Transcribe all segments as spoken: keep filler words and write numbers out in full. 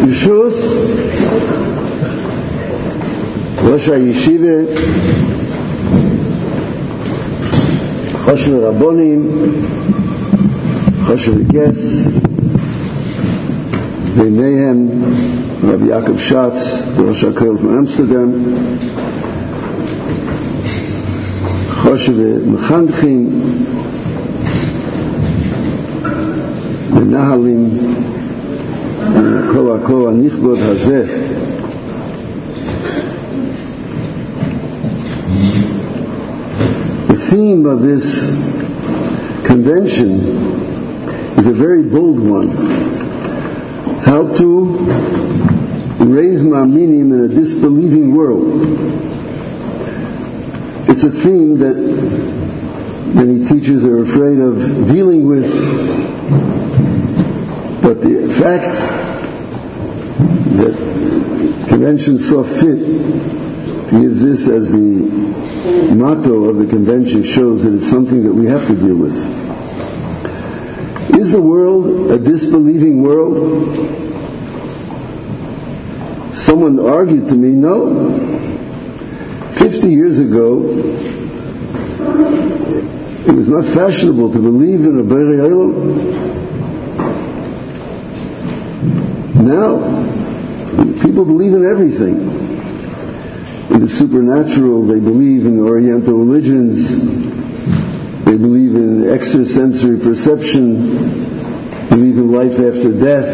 Yeshus Rosh HaYeshiva Choshev Rabbonim Choshev Ges B'neihem Rabbi Yaakov Schatz Rosh HaKoel from Amsterdam Choshev Mechanchim B'nahalim Kol HaKol HaNichbod Hazeh. The theme of this convention is a very bold one. How to raise Ma'aminim in a disbelieving world. It's a theme that many teachers are afraid of dealing with, but the fact that convention saw fit to give this as the motto of the convention shows that it's something that we have to deal with. Is the world a disbelieving world? Someone argued to me, no. Fifty years ago, it was not fashionable to believe in a Borei Olam. Now, people believe in everything. In the supernatural, they believe in Oriental religions, they believe in extrasensory perception, believe in life after death,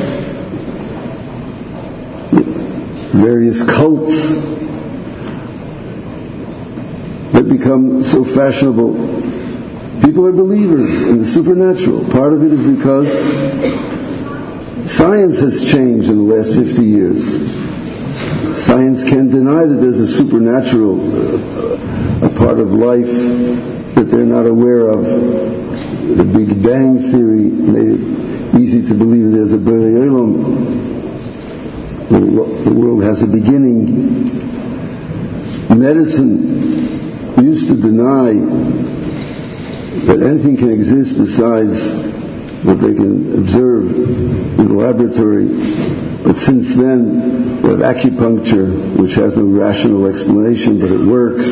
various cults that become so fashionable. People are believers in the supernatural. Part of it is because science has changed in the last fifty years. Science can't deny that there's a supernatural, uh, a part of life that they're not aware of. The Big Bang Theory made it easy to believe there's a Borei Olam. The world has a beginning. Medicine used to deny that anything can exist besides what they can observe in the laboratory. But since then, we have acupuncture, which has no rational explanation, but it works.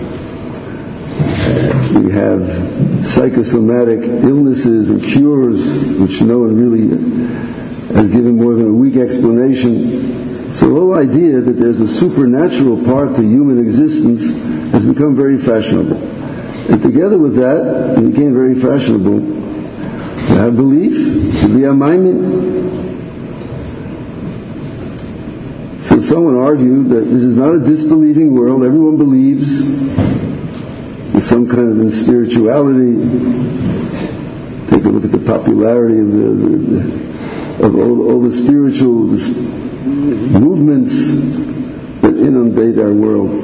Uh, we have psychosomatic illnesses and cures, which no one really has given more than a weak explanation. So the whole idea that there's a supernatural part to human existence has become very fashionable. And together with that, it became very fashionable to have belief, to be a maimin. So someone argued that this is not a disbelieving world. Everyone believes in some kind of spirituality. Take a look at the popularity of the, the, the of all, all the spiritual the movements that inundate our world.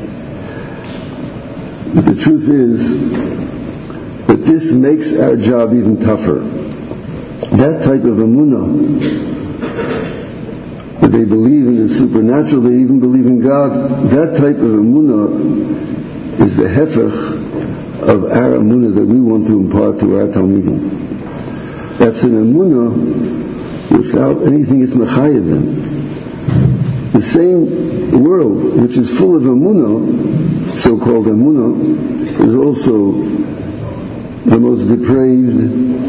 But the truth is that this makes our job even tougher. That type of emunah, that they believe in the supernatural, they even believe in God, that type of emunah is the hefech of our emunah that we want to impart to our talmidim. That's an emunah without anything it's mechayev in. The same world which is full of emunah, so-called emunah, is also the most depraved,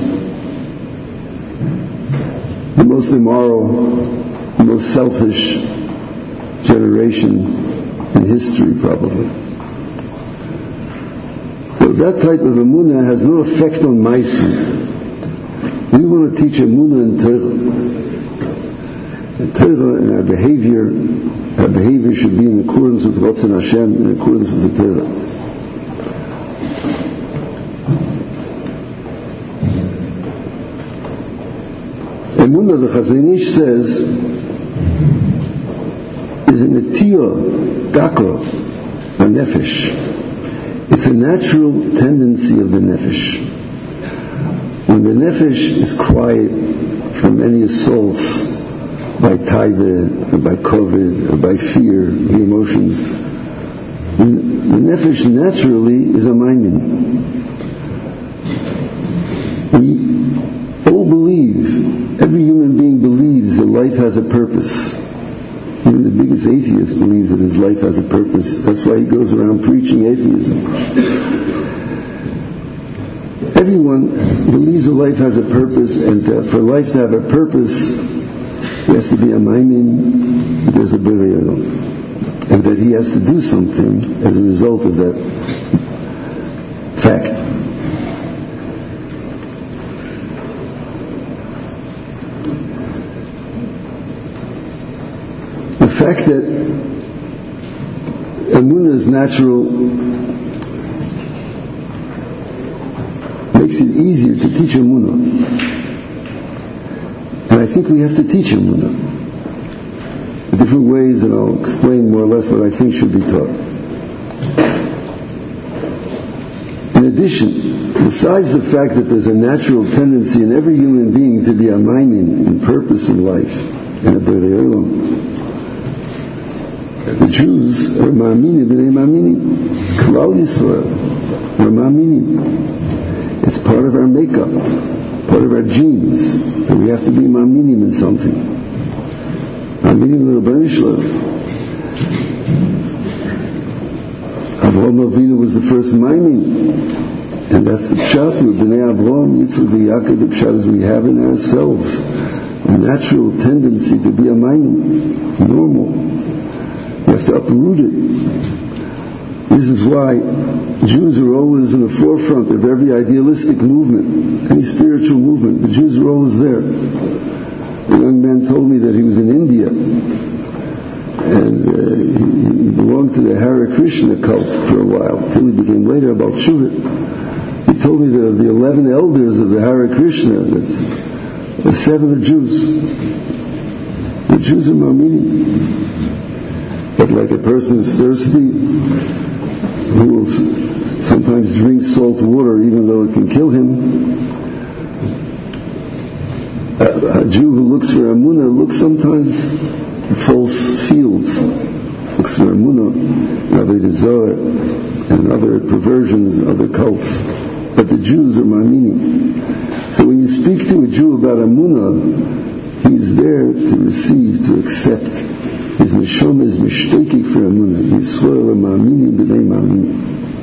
the most immoral, the most selfish generation in history, probably. So that type of emunah has no effect on ma'asim. We want to teach emunah in Torah. In Torah, in our behavior, our behavior should be in accordance with Ratzon Hashem, in accordance with the Torah. Emunah, the Chazon Ish says, is a netiyah, daka, a nefesh. It's a natural tendency of the nefesh. When the nefesh is quiet from any assaults by taiva, or by covid, or by fear, the emotions, the nefesh naturally is a maimin. We all believe, every human being believes that life has a purpose. Even the biggest atheist believes that his life has a purpose. That's why he goes around preaching atheism. Everyone believes that life has a purpose, and uh, for life to have a purpose, there has to be a maimin, there's a Borei Olam, and that he has to do something as a result of that fact. The fact that Emunah is natural makes it easier to teach Emunah. And I think we have to teach Emunah in different ways, and I'll explain more or less what I think should be taught. In addition, besides the fact that there's a natural tendency in every human being to be a maimin in purpose in life, and a Borei Olam, the Jews are ma'aminim, b'nei ma'aminim. Klal Yisrael are ma'aminim. It's part of our makeup, part of our genes, that we have to be ma'aminim in something. Ma'aminim l'Rabbeinu Shalom. Avraham Avinu was the first ma'amin, and that's the pshat with b'nei Avraham, Yitzchak, Yaakov. The pshat is we have in ourselves a natural tendency to be a ma'amin, normal. You have to uproot it. This is why Jews are always in the forefront of every idealistic movement, any spiritual movement. The Jews are always there. A young man told me that he was in India, and uh, he, he belonged to the Hare Krishna cult for a while, until he became later about Shuvah. He told me that of the eleven elders of the Hare Krishna, that's the seven are Jews. The Jews are ma'aminim. But like a person is thirsty, who will sometimes drink salt water even though it can kill him, a, a Jew who looks for Emunah looks sometimes in false fields, looks for Emunah, Avodah Zarah, and other perversions, other cults. But the Jews are ma'aminim. So when you speak to a Jew about Emunah, he's there to receive, to accept. His neshama is mishtokik for Emunah. Yisrael are ma'aminim b'nei ma'aminim.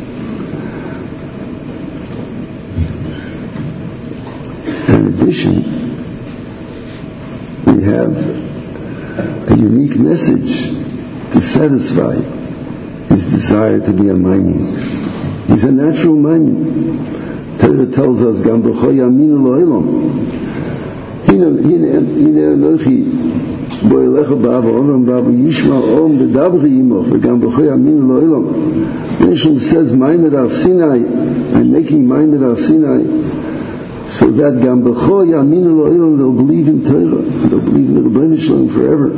In addition, we have a unique message to satisfy his desire to be a ma'amin. He's a natural ma'amin. Torah tells us, "Gam b'cho yaminu lo'elam." Hine hine anochi. Boilecha ba'ava olam ba'ava yishma om b'dabri yimoch v'gam b'cho yaminu lo'elam. Mishal says, Maimed al Sinai, I'm making Maimed al Sinai, so that gam b'cho yaminu lo'elam, they'll believe in Torah, they'll believe in the Rebbeinu Shalom forever.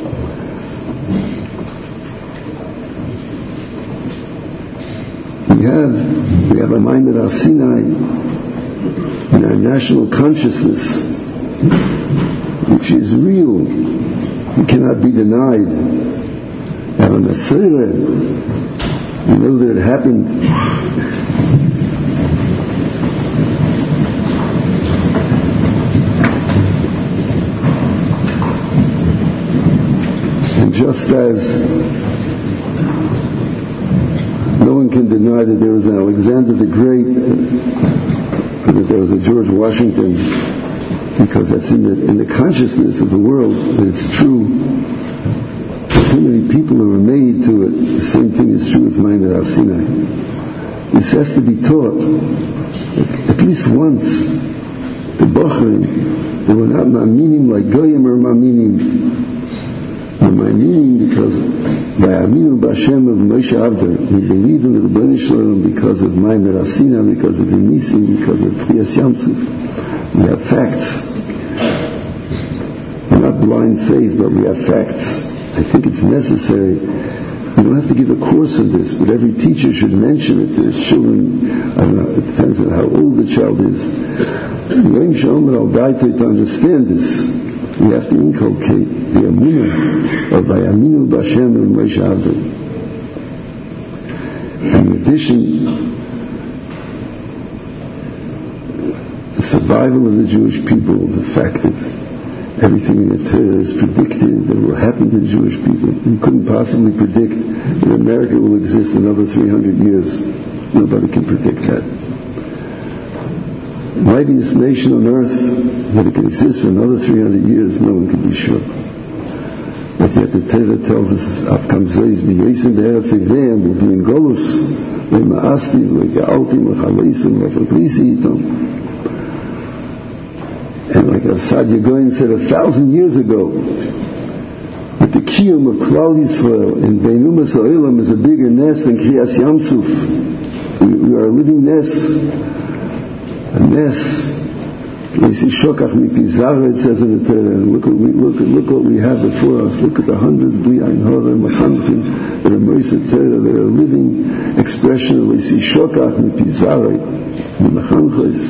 We have, we have a Maimed al Sinai in our national consciousness, which is real. It cannot be denied. And on the Seder, you know that it happened. And just as no one can deny that there was an Alexander the Great, and that there was a George Washington, because that's in the, in the consciousness of the world that it's true. Too many people who were made to it. The same thing is true with Maimed al Sinai. This has to be taught at, at least once. The Bachrim, they were not ma'aminim like Goyim or ma'aminim. They're ma'aminim because by Aminu B'Hashem of Moshe Avder, we believe in the Rebbeinu Shalom because of Maimed al Sinai, because of the Nisim, because of Kriyas Yamsuf. We have facts. We're not blind faith, but we have facts. I think it's necessary. You don't have to give a course on this, but every teacher should mention it to his children. I don't know, it depends on how old the child is. Young Shalom al Daito, to understand this, we have to inculcate the Emunah of Vayaminu B'Hashem and Moshe Avdi. In addition, the survival of the Jewish people, the fact that everything in the Torah is predicted that will happen to the Jewish people. You couldn't possibly predict that America will exist another three hundred years. Nobody can predict that. Mightiest nation on earth, that it can exist for another three hundred years, no one can be sure. But yet the Torah tells us, Avkam Zois b'Yosem b'Eretz Evrei, will be in Golus, v'ma'asti, v'ge'altim, v'chaleisim, v'fabrisi itam. And like Sadia Goyen said a thousand years ago, that the Kiyum of Klal Yisrael in Beinumas Ha'olam is a bigger nest than Kriyas Yamsuf. We, we are a living nest. A nest. Shokach mipizara, it says in the Torah. And look, we, look, look what we have before us. Look at the hundreds, Bli Ein Hara, Machanchim, that are Moisei Torah, that are a living expression of Shokach mipizara, Machanchos.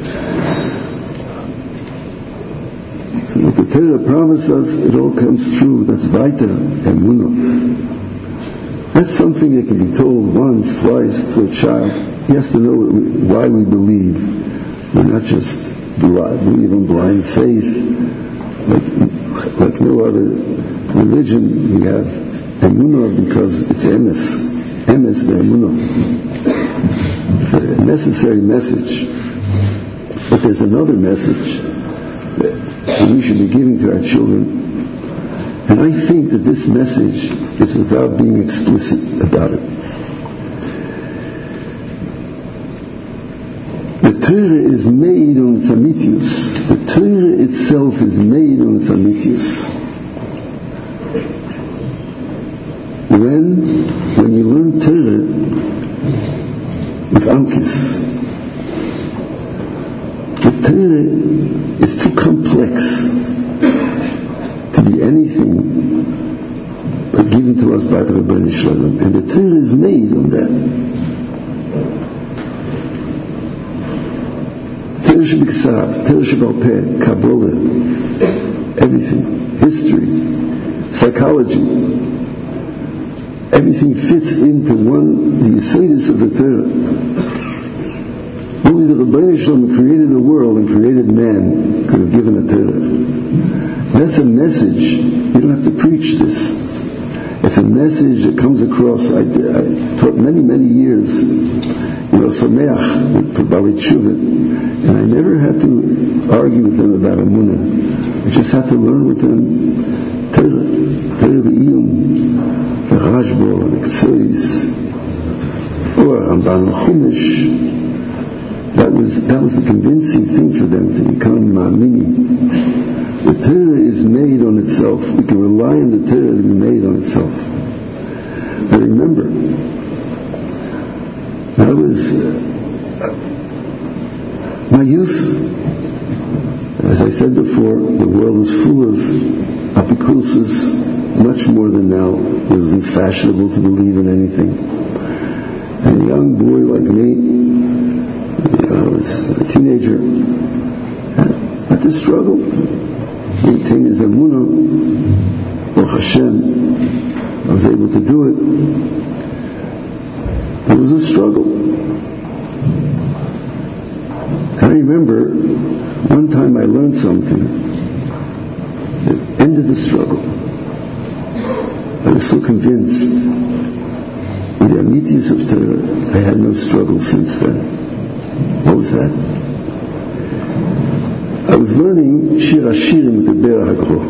So what the Torah promised us, it all comes true. That's Vaita, Emunah. That's something that can be told once, twice to a child. He has to know why we believe. We're not just believe in blind faith. Like, like no other religion, we have Emunah because it's Emes. Emes ve'emunah. It's a necessary message. But there's another message that we should be giving to our children. And I think that this message is without being explicit about it. The Torah is made on its amitius. The Torah itself is made on its amitius. When, when you learn Torah with Amkis, the Torah is too complex to be anything but given to us by the Rebbeinu Shalom. And the Torah is made on that. Torah Shebiksav, Torah Shebal Peh, Kabbalah, everything, history, psychology, everything fits into one, the Yesodis of the Torah. Only the Rebbeinu Shalom created the world and created man could have given a Torah. That's a message. You don't have to preach this. It's a message that comes across. I, I taught many, many years, you know, Sameach for Bali Tshuva, and I never had to argue with them about Emunah. I just had to learn with them Torah, Torah B'iyum, the Rashbo, and the Ktsois, or Ramban Chumash. That was that was a convincing thing for them to become Ma'amini. The Torah is made on itself. We can rely on the Torah to be made on itself. But remember, I was uh, my youth. As I said before, the world is full of apikusis, much more than now. It wasn't fashionable to believe in anything. And a young boy like me, I was a teenager, had to struggle to maintain his emunah. Baruch Hashem, I was able to do it. It was a struggle. I remember one time I learned something that ended the struggle. I was so convinced with the amitius of Torah, I had no struggle since then. What was that? I was learning Shir Hashirim with the Ber HaGro.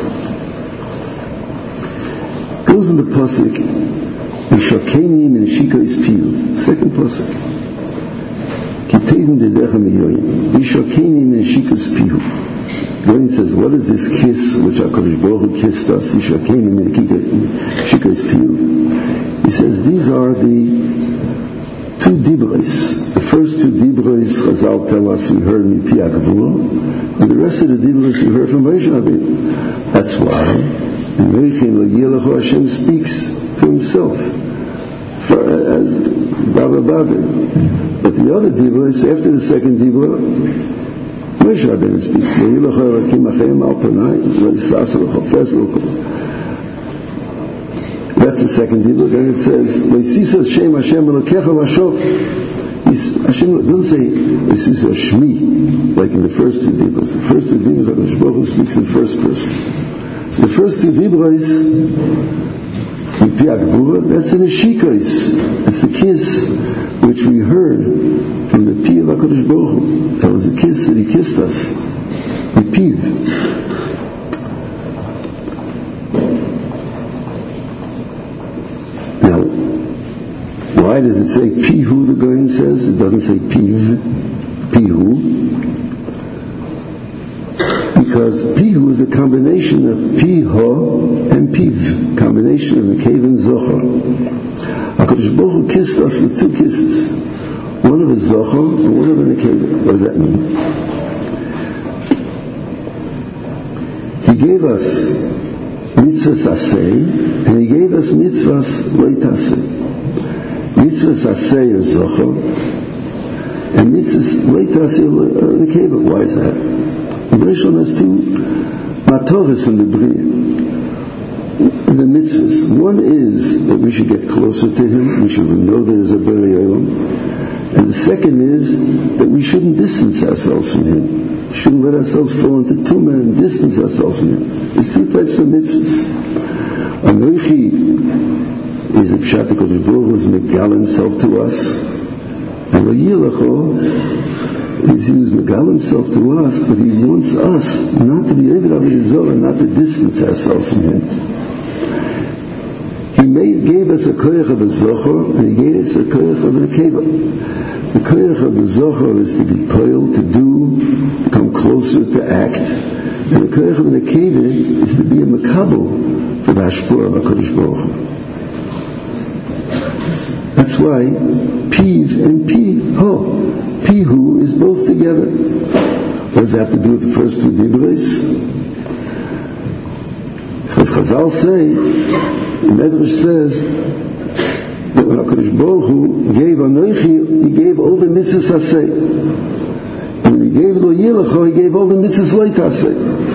Goes in the pasuk, V'shokeni min shikois piu. Second pasuk. Kitevim dedecha miyoyim. V'shokeni min shikois piu. Goin says, what is this kiss which HaKadosh Baruch Hu kissed us? V'shokeni min shikois piu. He says, these are the two dibros. The first two dibros, Chazal tell us, we heard in Pi HaGvura, and the rest of the dibros we heard from Moshe Rabbeinu. That's why in Meichin L'Yelechu Hashem speaks to himself for, as Baba Baba. But the other dibros, after the second dibro, Moshe Rabbeinu speaks. L'Yelechu Elokim Achem Al Panai L'Yisas L'Chofes L'Chofes. That's the second dibur. Then it says, "L'Yisas Shem Hashem Elokecha V'Shof." He Hashem doesn't say this is a Shmi like in the first two Dibros. The first two Dibros, HaKadosh Baruch Hu speaks in first person. So the first two Dibros, Pi Agvura, that's in a Shikos. It's the kiss which we heard from the Pi of HaKadosh Baruch Hu. That was a kiss that He kissed us. The Pi. Why does it say Pihu, the Goyen says? It doesn't say Piv, Pihu. Because Pihu is a combination of Piho and Piv, combination of the cave and Zohar. HaKadosh Baruch Hu kissed us with two kisses. One of a Zohar and one of a Nekeva. What does that mean? He gave us mitzvahs aseh, and He gave us mitzvahs leitaseh. Mitzvahs aseh are zochar, and mitzvahs leitaseh are nekeva. Why is that? The Bereshit has two matoras in the Bria. In the mitzvahs, one is that we should get closer to Him, we should know there is a Borei Olam, and the second is that we shouldn't distance ourselves from Him. We shouldn't let ourselves fall into tumah and distance ourselves from Him. There's two types of mitzvahs. Anoichi is the Pshat HaKadosh Baruch Hu is megal Himself to us, and V'yilacho is He was megal Himself to us, but He wants us not to be Eved Avodah Zarah, not to distance ourselves from Him. He made, gave us a koyach of a zochar, and He gave us a koyach of a nekeva. The koyach of the zochar is to be poil, to do, to come closer, to act, and the koyach of the nekeva is to be a makabel for the hashpur of HaKadosh Baruch Hu. That's why Piv and Piho, Pihu is both together. What does that have to do with the first two Dibros? Because Chazal say, the Medrash says, that when HaKadosh Baruch Hu gave Anoichi, He gave all the mitzvahs aseh. And when He gave Lo Yilacho, He gave all the mitzvahs leit aseh.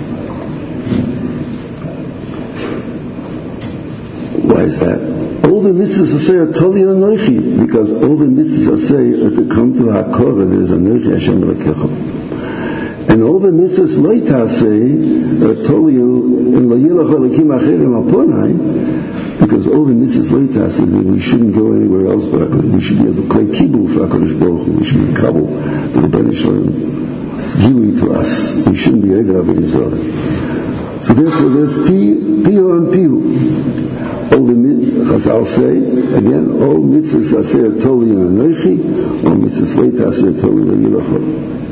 Why is that? All the mitzvahs aseh are totally Anoichi, because all the mitzvahs aseh are to come to HaKorah, there is Anoichi Hashem Elokecha. And all the mitzvahs leit aseh are totally in Lo Yilacho Elokim Acherim Alponai, because all the mitzvahs leit aseh that we shouldn't go anywhere else but HaKadosh. We should be able to play kibul for HaKadosh Baruch Hu. We should be kabul to the Ben Shalom. It's giving to us. We shouldn't be Eved Avodah Zarah. So therefore there's Pihu and Pihu. All the Chazal say, again, all mitzvahs aseh are totally in Anoichi, all mitzvahs leit aseh are totally in Yilacho.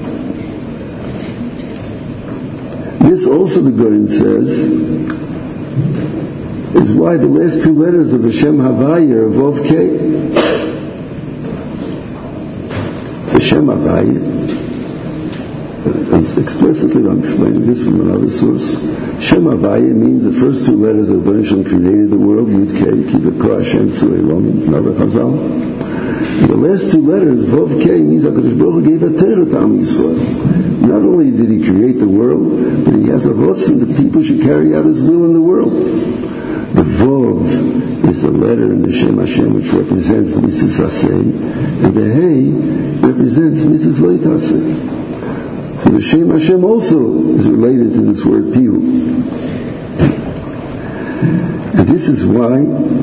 This also the Goyen says is why the last two letters of Hashem Havaya are Vov K. Hashem Havaya is explicitly, I'm explaining this from another source. Shem Havaya means the first two letters of Ben Shem created the world, Yud K, Kivako Hashem Tzurei Lomim, another Chazal. And the last two letters, Vov K, means HaKadosh Baruch Hu gave a Torah to Am Yisrael. Not only did He create the world, but He has a rotzen that people should carry out His will in the world. The Vov is the letter in the Shem Hashem which represents Mitzvahs Aseh, and the Hey represents Mitzvahs Leit Aseh. So the Shem Hashem also is related to this word Pihu. And this is why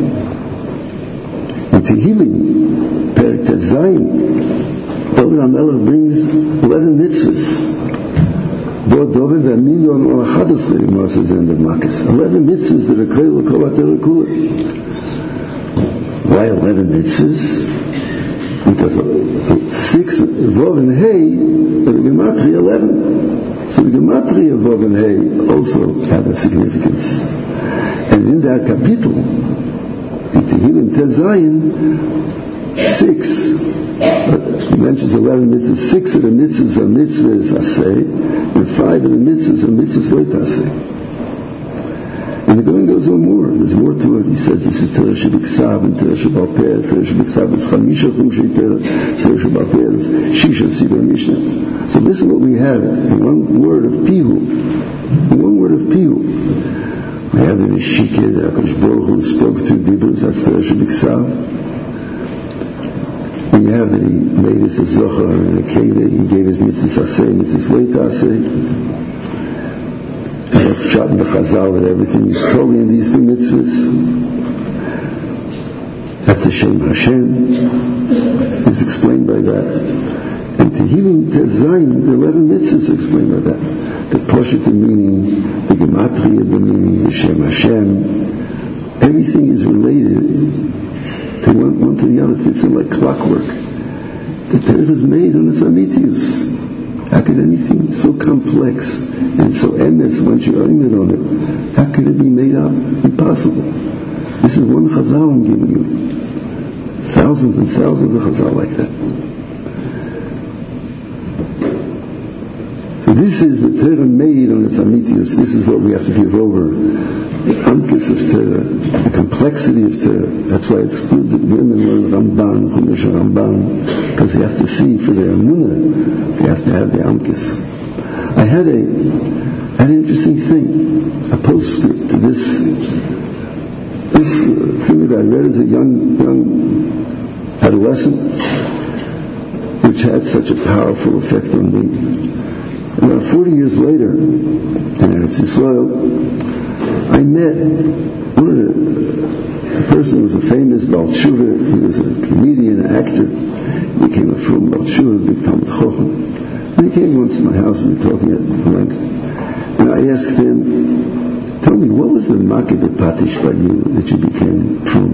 in Tehillim, Perek Tet Zayin, David HaMelech brings eleven mitzvahs. Bo David v'Amilyon or Achadasle, the Gemara says in the Makkos. Eleven mitzvahs that are Koil Kol HaTorah Kula. Why eleven mitzvahs? Because six, Vav and Hey, are the Gematria eleven. So the Gematria Vav and Hey also have a significance. And in that capital, in Tehillim Tet Zayin, six, uh, he mentions eleven mitzvahs, six of the mitzvahs are mitzvahs aseh, and five of the mitzvahs are mitzvahs leit aseh. And the Goyen goes on more. There's more to it. He says this is Torah Shebiksav and Torah Shebal Peh. Torah Shebiksav is Chamisha Chumshei Torah. Torah Shebal Peh is Shisha Siddur Mishnah. So this is what we have in one word of Pihu. In one word of Pihu. We have in the Shikeh that HaKadosh Baruch Hu spoke through Dibros. That's Torah Shebiksav. when you have that he made us a zochar and a keva, he gave us mitzvahs aseh, mitzvahs leita aseh. And that's pshat in the Chazal that everything is totally in these two mitzvahs. That's the Shem Hashem is explained by that. And Tehillim Tezayin, the eleven mitzvahs are explained by that. The Poshet, the meaning, the Gematria, the meaning, the Shem Hashem. Everything is related to one, one to the other. It fits in like clockwork. The Torah is made on its amitius. How could anything so complex and so emes, once you aim it on it, how could it be made up? Impossible. This is one Chazal I'm giving you. Thousands and thousands of Chazal like that. So this is the Torah made on its amitius. This is what we have to give over. The amkis of Torah, the complexity of Torah. That's why it's good that women learn Ramban, Chumash Ramban, because they have to see for their emunah, they have to have the amkis. I had a had an interesting thing, a postscript to this this thing that I read as a young young adolescent, which had such a powerful effect on me. About forty years later, in Eretz Yisrael, I met one of the, a person who was a famous Baal Tshuva. He was a comedian, an actor. He became a from Baal Tshuva, big Talmid Chacham. And he came once to my house and we were talking at length. And I asked him, tell me, what was the Makeh B'Patish by you that you became from?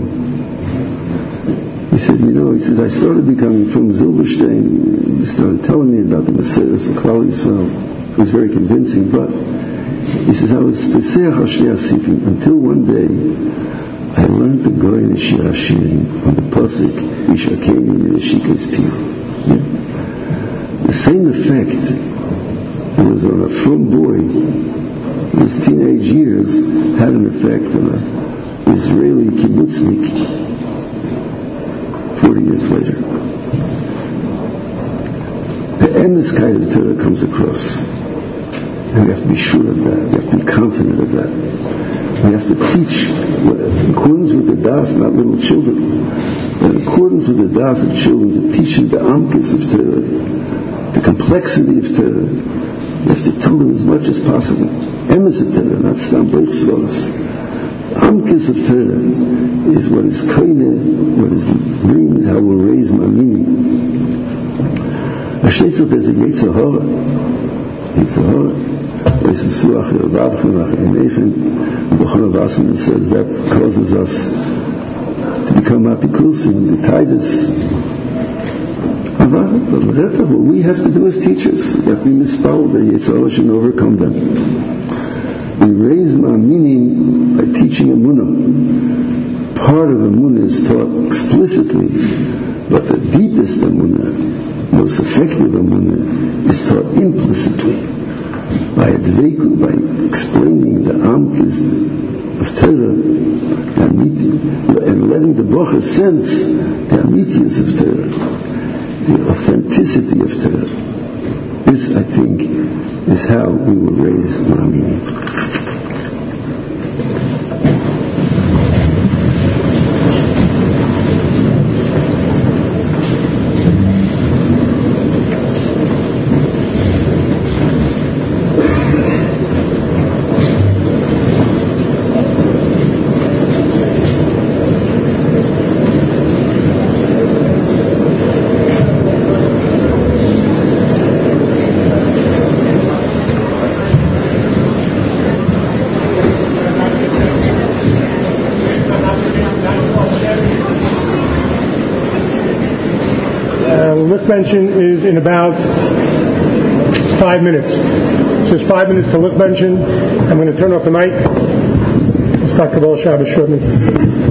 He said, you know, he says, I started becoming from Zilberstein. He started telling me about the Messiah, the Klal Yisrael. It was very convincing, but he says, I was Peseach HaShnei HaSifrim until one day I learned the Goyen Shir HaShirim on the Pasuk, Yishakeni Yeshikes Piu. The same effect that was on a from boy in his teenage years had an effect on an Israeli kibbutznik forty years later. The emes kind of Torah comes across. And we have to be sure of that. We have to be confident of that. We have to teach in accordance with the das, not little children. But in accordance with the das of children, to teach them the amkis of Torah, the complexity of Torah. We have to tell them as much as possible. Emes of Torah, not stam both svalas. Amkis of Torah is what is kaineh, what is brings, how we'll raise maminim. Hashteitzot, there's a Yetzer Hara. Yetzer Hara. It says that causes us to become apikusim, the tigers. What we have to do as teachers, we have to be mispelled, that Yetzer Hara should overcome them. We raise ma'aminim by teaching emunah. Part of emunah is taught explicitly, but the deepest emunah, most effective emunah, is taught implicitly. By adveiku, by explaining the amkis of Torah, the amiti, and letting the bocher sense the amitius of Torah, the authenticity of Torah. This, I think, is how we will raise ma'aminim. Mention is in about five minutes. So it's five minutes to look mention. I'm going to turn off the mic. Let's start Kabbalah Shabbos shortly.